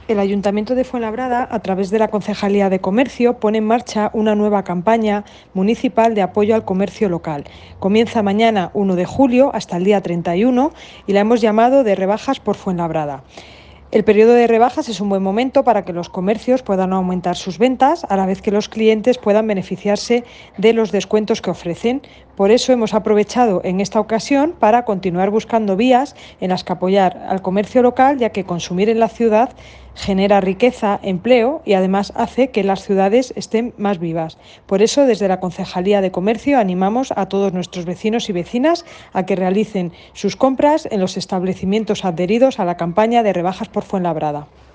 El Ayuntamiento de Fuenlabrada, a través de la Concejalía de Comercio, pone en marcha una nueva campaña municipal de apoyo al comercio local. Comienza mañana 1 de julio hasta el día 31 y la hemos llamado de rebajas por Fuenlabrada. El periodo de rebajas es un buen momento para que los comercios puedan aumentar sus ventas, a la vez que los clientes puedan beneficiarse de los descuentos que ofrecen. Por eso hemos aprovechado en esta ocasión para continuar buscando vías en las que apoyar al comercio local, ya que consumir en la ciudad genera riqueza, empleo y además hace que las ciudades estén más vivas. Por eso, desde la Concejalía de Comercio animamos a todos nuestros vecinos y vecinas a que realicen sus compras en los establecimientos adheridos a la campaña de rebajas por Fuenlabrada.